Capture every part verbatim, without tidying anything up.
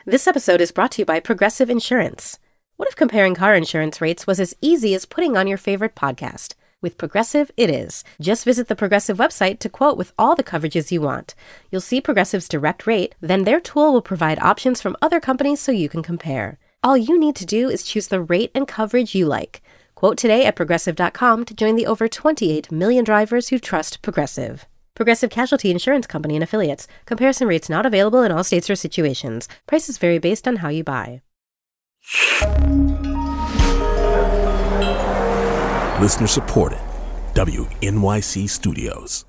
This episode is brought to you by Progressive Insurance. What if comparing car insurance rates was as easy as putting on your favorite podcast? With Progressive, it is. Just visit the Progressive website to quote with all the coverages you want. You'll see Progressive's direct rate, then their tool will provide options from other companies so you can compare. All you need to do is choose the rate and coverage you like. Quote today at Progressive dot com to join the over twenty-eight million drivers who trust Progressive. Progressive Casualty Insurance Company and Affiliates. Comparison rates not available in all states or situations. Prices vary based on how you buy. Listener supported. W N Y C Studios.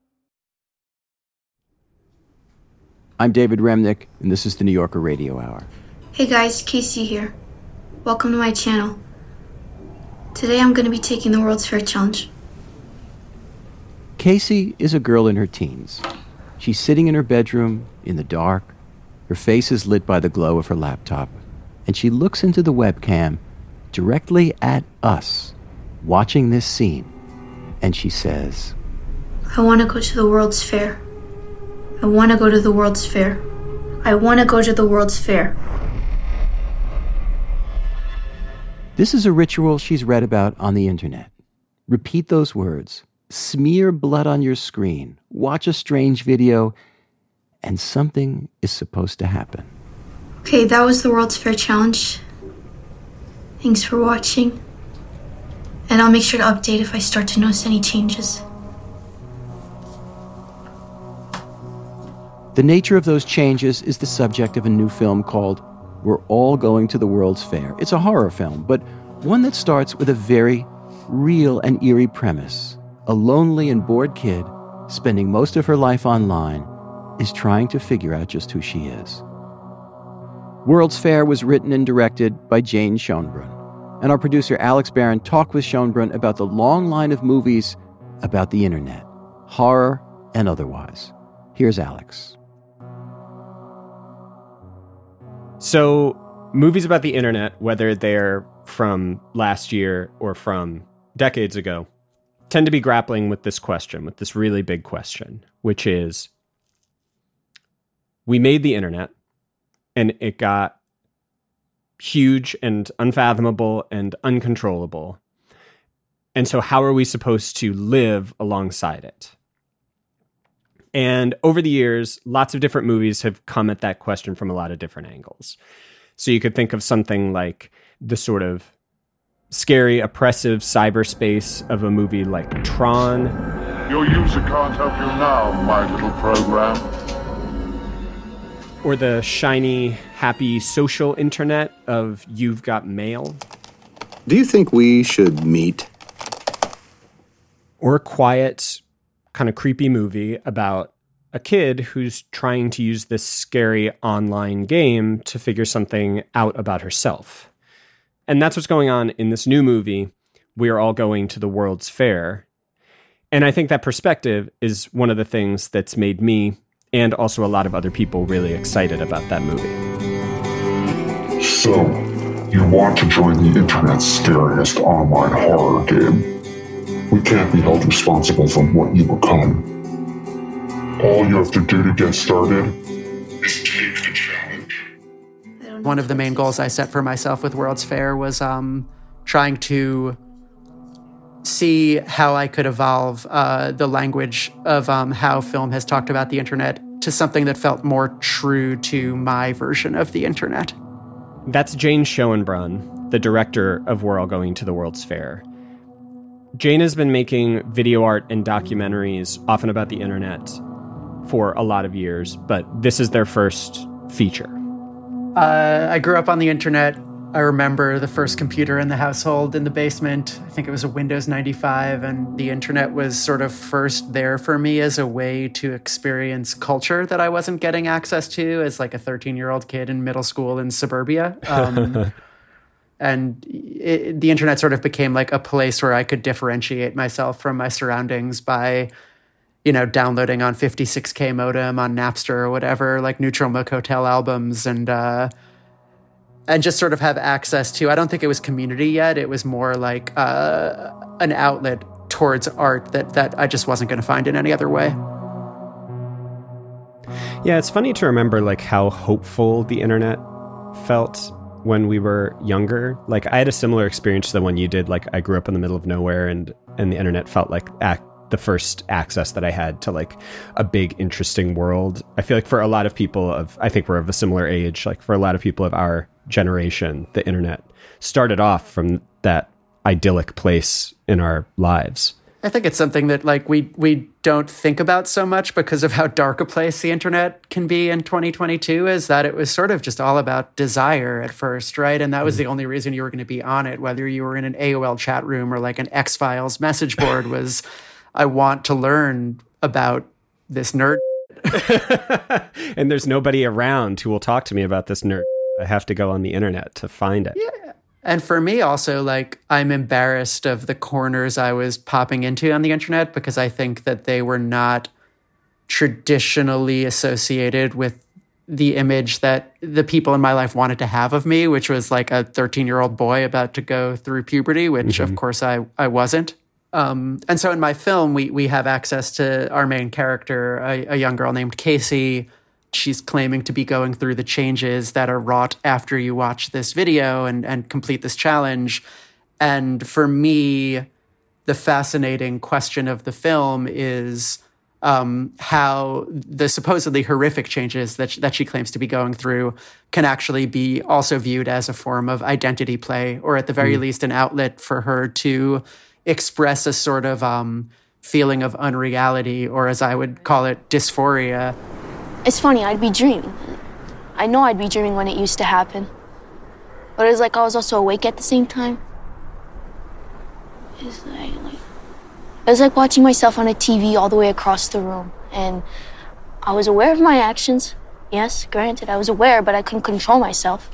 I'm David Remnick, and this is the New Yorker Radio Hour. Hey guys, Casey here. Welcome to my channel. Today I'm going to be taking the World's Fair Challenge. Casey is a girl in her teens. She's sitting in her bedroom, in the dark. Her face is lit by the glow of her laptop, and she looks into the webcam directly at us, watching this scene, and she says, I want to go to the World's Fair. I want to go to the World's Fair. I want to go to the World's Fair. This is a ritual she's read about on the internet. Repeat those words. Smear blood on your screen, watch a strange video, and something is supposed to happen. Okay, that was the World's Fair Challenge. Thanks for watching. And I'll make sure to update if I start to notice any changes. The nature of those changes is the subject of a new film called We're All Going to the World's Fair. It's a horror film, but one that starts with a very real and eerie premise. A lonely and bored kid, spending most of her life online, is trying to figure out just who she is. World's Fair was written and directed by Jane Schoenbrunn, and our producer Alex Barron talked with Schoenbrunn about the long line of movies about the internet, horror and otherwise. Here's Alex. So, movies about the internet, whether they're from last year or from decades ago, tend to be grappling with this question, with this really big question, which is, we made the internet, and it got huge and unfathomable and uncontrollable. And so how are we supposed to live alongside it? And over the years, lots of different movies have come at that question from a lot of different angles. So you could think of something like the sort of scary, oppressive cyberspace of a movie like Tron. Your user can't help you now, my little program. Or the shiny, happy social internet of You've Got Mail. Do you think we should meet? Or a quiet, kind of creepy movie about a kid who's trying to use this scary online game to figure something out about herself. And that's what's going on in this new movie, We're All Going to the World's Fair. And I think that perspective is one of the things that's made me and also a lot of other people really excited about that movie. So, you want to join the internet's scariest online horror game. We can't be held responsible for what you become. All you have to do to get started is take the challenge. One of the main goals I set for myself with World's Fair was um, trying to see how I could evolve uh, the language of um, how film has talked about the internet to something that felt more true to my version of the internet. That's Jane Schoenbrunn, the director of We're All Going to the World's Fair. Jane has been making video art and documentaries, often about the internet, for a lot of years, but this is their first feature. Uh, I grew up on the internet. I remember the first computer in the household in the basement. I think it was a Windows ninety-five, and the internet was sort of first there for me as a way to experience culture that I wasn't getting access to as like a thirteen-year-old kid in middle school in suburbia. Um, and it, the internet sort of became like a place where I could differentiate myself from my surroundings by, you know, downloading on fifty-six K modem on Napster or whatever, like Neutral Milk Hotel albums, and uh, and just sort of have access to, I don't think it was community yet. It was more like uh, an outlet towards art that, that I just wasn't going to find in any other way. Yeah, it's funny to remember like how hopeful the internet felt when we were younger. Like I had a similar experience to the one you did. Like I grew up in the middle of nowhere, and and the internet felt like ac- the first access that I had to like a big, interesting world. I feel like for a lot of people of, I think we're of a similar age, like for a lot of people of our generation, the internet started off from that idyllic place in our lives. I think it's something that like we we don't think about so much because of how dark a place the internet can be in twenty twenty-two, is that it was sort of just all about desire at first, right? And that was the only reason you were going to be on it, whether you were in an A O L chat room or like an X-Files message board, was I want to learn about this nerd. And there's nobody around who will talk to me about this nerd. I have to go on the internet to find it. Yeah. And for me also, like, I'm embarrassed of the corners I was popping into on the internet because I think that they were not traditionally associated with the image that the people in my life wanted to have of me, which was like a thirteen-year-old boy about to go through puberty, which mm-hmm. of course I, I wasn't. Um, and so in my film, we we have access to our main character, a, a young girl named Casey. She's claiming to be going through the changes that are wrought after you watch this video and, and complete this challenge. And for me, the fascinating question of the film is um, how the supposedly horrific changes that, sh- that she claims to be going through can actually be also viewed as a form of identity play, or at the very mm. least an outlet for her to express a sort of um, feeling of unreality, or as I would call it, dysphoria. It's funny, I'd be dreaming. I know I'd be dreaming when it used to happen. But it's like I was also awake at the same time. It's like, like, it was like watching myself on a T V all the way across the room. And I was aware of my actions. Yes, granted, I was aware, but I couldn't control myself.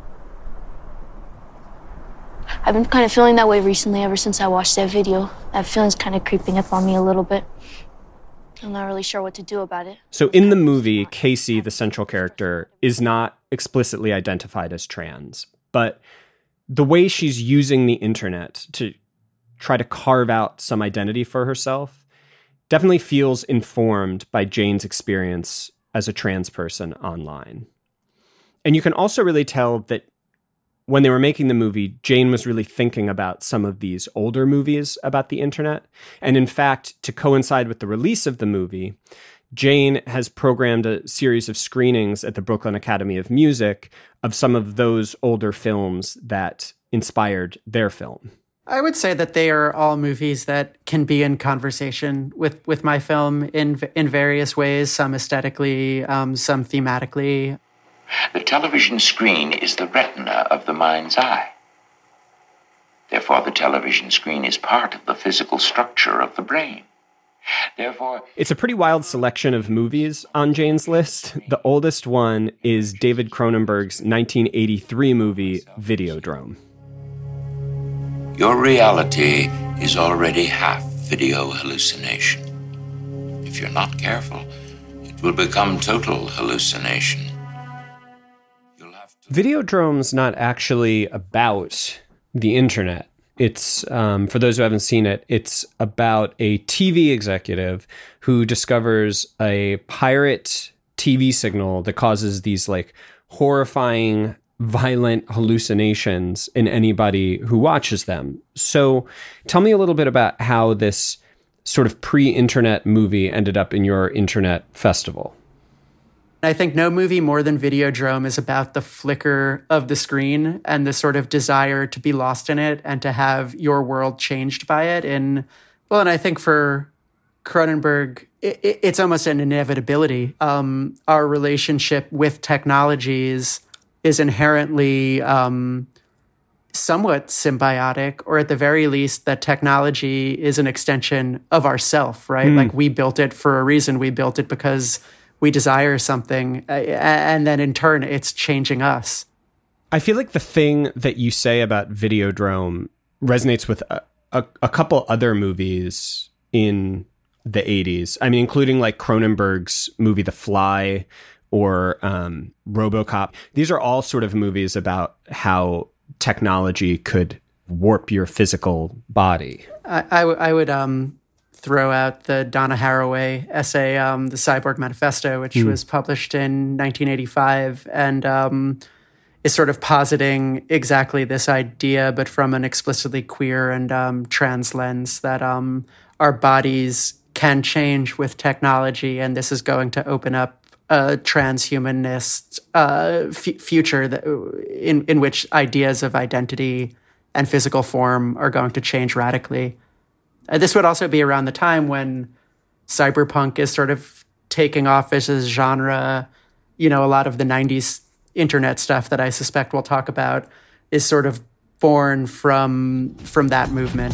I've been kind of feeling that way recently ever since I watched that video. That feeling's kind of creeping up on me a little bit. I'm not really sure what to do about it. So in the movie, Casey, the central character, is not explicitly identified as trans, but the way she's using the internet to try to carve out some identity for herself definitely feels informed by Jane's experience as a trans person online. And you can also really tell that when they were making the movie, Jane was really thinking about some of these older movies about the internet. And in fact, to coincide with the release of the movie, Jane has programmed a series of screenings at the Brooklyn Academy of Music of some of those older films that inspired their film. I would say that they are all movies that can be in conversation with, with my film in in various ways, some aesthetically, um, some thematically. The television screen is the retina of the mind's eye. Therefore, the television screen is part of the physical structure of the brain. Therefore, it's a pretty wild selection of movies on Jane's list. The oldest one is David Cronenberg's nineteen eighty-three movie, Videodrome. Your reality is already half video hallucination. If you're not careful, it will become total hallucination. Videodrome's not actually about the internet. It's, um, for those who haven't seen it, it's about a T V executive who discovers a pirate T V signal that causes these like horrifying, violent hallucinations in anybody who watches them. So tell me a little bit about how this sort of pre-internet movie ended up in your internet festival. I think no movie more than Videodrome is about the flicker of the screen and the sort of desire to be lost in it and to have your world changed by it. And well, and I think for Cronenberg, it, it's almost an inevitability. Um, our relationship with technologies is inherently um, somewhat symbiotic, or at the very least, that technology is an extension of ourself, right? Mm. Like we built it for a reason. We built it because we desire something, and then in turn, it's changing us. I feel like the thing that you say about Videodrome resonates with a, a, a couple other movies in the eighties. I mean, including like Cronenberg's movie The Fly or um, RoboCop. These are all sort of movies about how technology could warp your physical body. I, I, w- I would... Um, throw out the Donna Haraway essay, um, The Cyborg Manifesto, which mm. was published in nineteen eighty-five, and um, is sort of positing exactly this idea, but from an explicitly queer and um, trans lens, that um, our bodies can change with technology, and this is going to open up a transhumanist uh, f- future that, in, in which ideas of identity and physical form are going to change radically. Uh, this would also be around the time when cyberpunk is sort of taking off as a genre. You know, a lot of the nineties internet stuff that I suspect we'll talk about is sort of born from from that movement.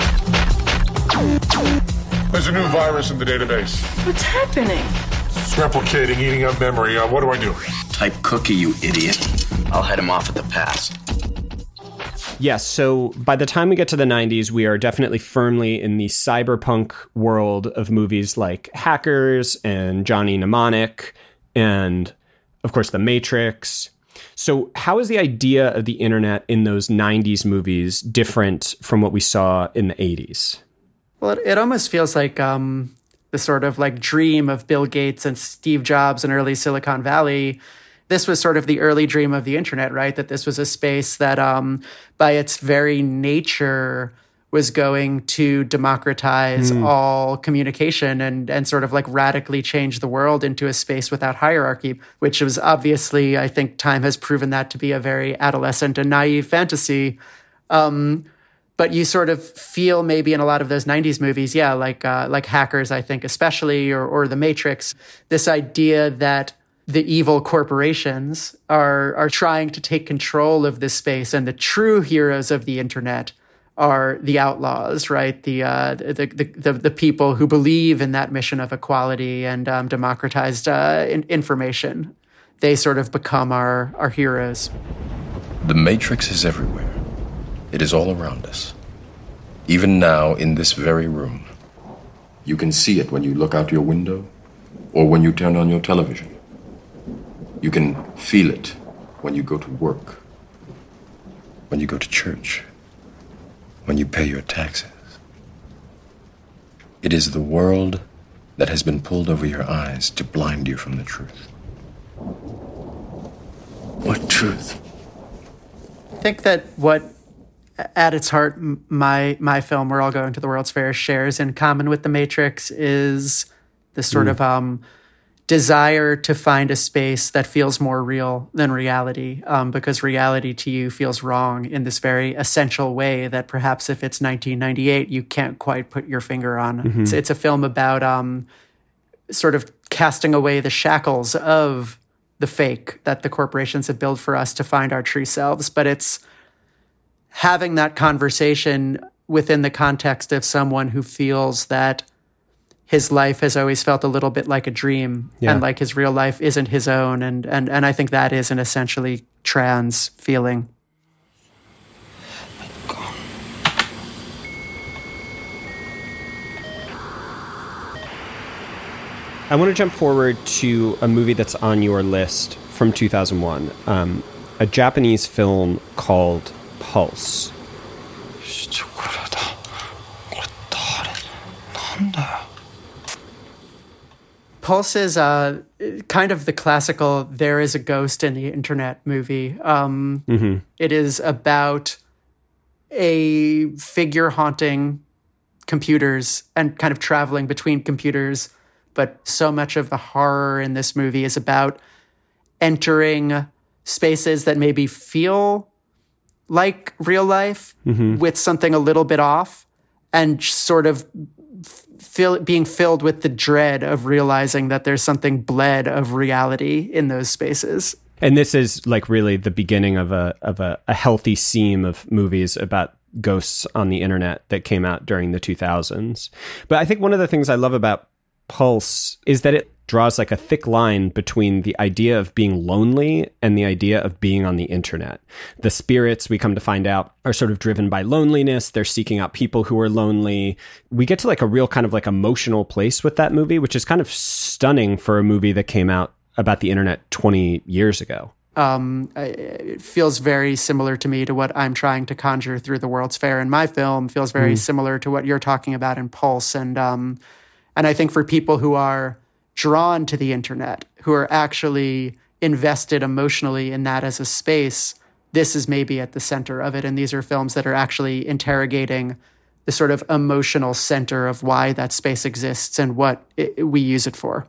There's a new virus in the database. What's happening? It's replicating, eating up memory. Uh, what do I do? Type cookie, you idiot. I'll head him off at the pass. Yes, so by the time we get to the nineties, we are definitely firmly in the cyberpunk world of movies like Hackers and Johnny Mnemonic and, of course, The Matrix. So how is the idea of the internet in those nineties movies different from what we saw in the eighties? Well, it, it almost feels like um, the sort of like dream of Bill Gates and Steve Jobs in early Silicon Valley. This was sort of the early dream of the internet, right? That this was a space that um, by its very nature was going to democratize mm. all communication and and sort of like radically change the world into a space without hierarchy, which was obviously, I think time has proven that to be a very adolescent and naive fantasy. Um, but you sort of feel maybe in a lot of those nineties movies, yeah, like uh, like Hackers, I think especially, or or The Matrix, this idea that the evil corporations are are trying to take control of this space, and the true heroes of the internet are the outlaws, right? The uh, the, the the the people who believe in that mission of equality and um, democratized uh, in- information. They sort of become our our heroes. The Matrix is everywhere. It is all around us. Even now, in this very room, you can see it when you look out your window or when you turn on your television. You can feel it when you go to work, when you go to church, when you pay your taxes. It is the world that has been pulled over your eyes to blind you from the truth. What truth? I think that what, at its heart, my my film, We're All Going to the World's Fair, shares in common with The Matrix is this sort mm. of um, desire to find a space that feels more real than reality, um, because reality to you feels wrong in this very essential way that perhaps if it's nineteen ninety-eight, you can't quite put your finger on. Mm-hmm. It's, it's a film about um, sort of casting away the shackles of the fake that the corporations have built for us to find our true selves. But it's having that conversation within the context of someone who feels that his life has always felt a little bit like a dream, yeah. and like his real life isn't his own. And, and, and I think that is an essentially trans feeling. I want to jump forward to a movie that's on your list from two thousand one, um, a Japanese film called Pulse. Pulse is uh, kind of the classical there is a ghost in the internet movie. Um, mm-hmm. It is about a figure haunting computers and kind of traveling between computers. But so much of the horror in this movie is about entering spaces that maybe feel like real life mm-hmm. with something a little bit off, and sort of Fill, being filled with the dread of realizing that there's something bled of reality in those spaces. And this is like really the beginning of a of a, a healthy seam of movies about ghosts on the internet that came out during the two thousands. But I think one of the things I love about Pulse is that it draws like a thick line between the idea of being lonely and the idea of being on the internet. The spirits, we come to find out, are sort of driven by loneliness. They're seeking out people who are lonely. We get to like a real kind of like emotional place with that movie, which is kind of stunning for a movie that came out about the internet twenty years ago. Um, it feels very similar to me to what I'm trying to conjure through the World's Fair in my film. Feels very mm. similar to what you're talking about in Pulse. And um, and I think for people who are drawn to the internet, who are actually invested emotionally in that as a space, this is maybe at the center of it. And these are films that are actually interrogating the sort of emotional center of why that space exists and what it, we use it for.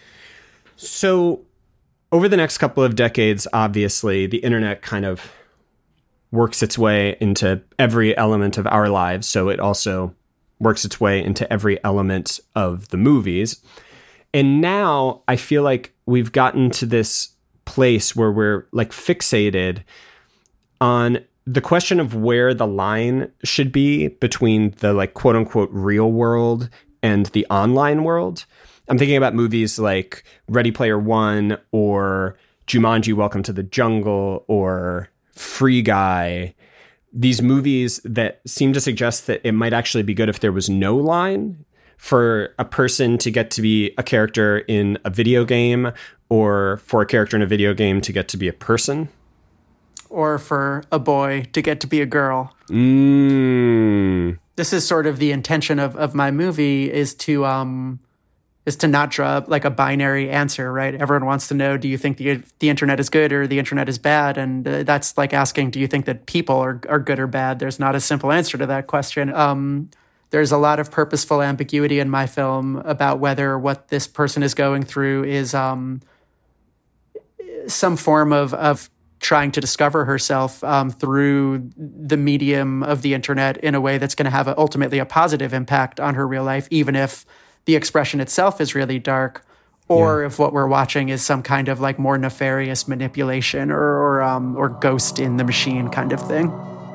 So over the next couple of decades, obviously, the internet kind of works its way into every element of our lives. So it also works its way into every element of the movies. And now I feel like we've gotten to this place where we're like fixated on the question of where the line should be between the like quote unquote real world and the online world. I'm thinking about movies like Ready Player One or Jumanji: Welcome to the Jungle or Free Guy. These movies that seem to suggest that it might actually be good if there was no line for a person to get to be a character in a video game or for a character in a video game to get to be a person. Or for a boy to get to be a girl. Mm. This is sort of the intention of, of my movie is to um is to not draw like a binary answer, right? Everyone wants to know, do you think the the internet is good or the internet is bad? And uh, that's like asking, do you think that people are, are good or bad? There's not a simple answer to that question. Um, there's a lot of purposeful ambiguity in my film about whether what this person is going through is um, some form of of trying to discover herself um, through the medium of the internet in a way that's going to have a, ultimately a positive impact on her real life, even if the expression itself is really dark, or yeah. if what we're watching is some kind of like more nefarious manipulation or or, um, or ghost in the machine kind of thing.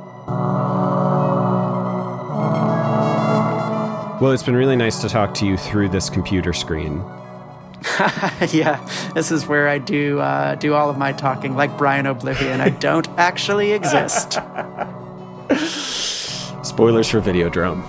Well, it's been really nice to talk to you through this computer screen. Yeah, this is where I do uh, do all of my talking, like Brian Oblivion. I don't actually exist. Spoilers for Videodrome.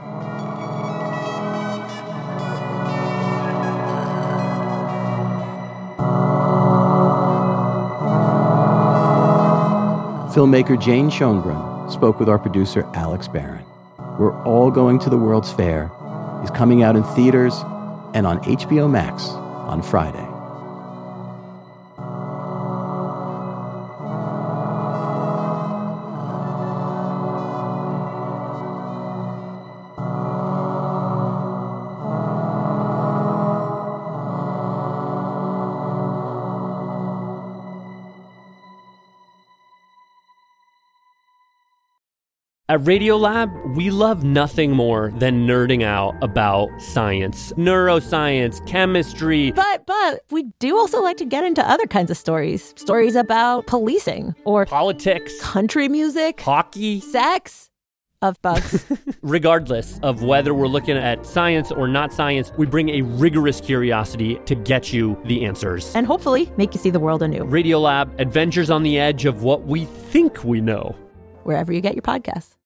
Filmmaker Jane Schoenbrunn spoke with our producer Alex Barron. We're All Going to the World's Fair is coming out in theaters and on H B O Max on Friday. At Radiolab, we love nothing more than nerding out about science, neuroscience, chemistry. But but we do also like to get into other kinds of stories. Stories about policing or politics, country music, hockey, sex, of bugs. Regardless of whether we're looking at science or not science, we bring a rigorous curiosity to get you the answers. And hopefully make you see the world anew. Radiolab, adventures on the edge of what we think we know. Wherever you get your podcasts.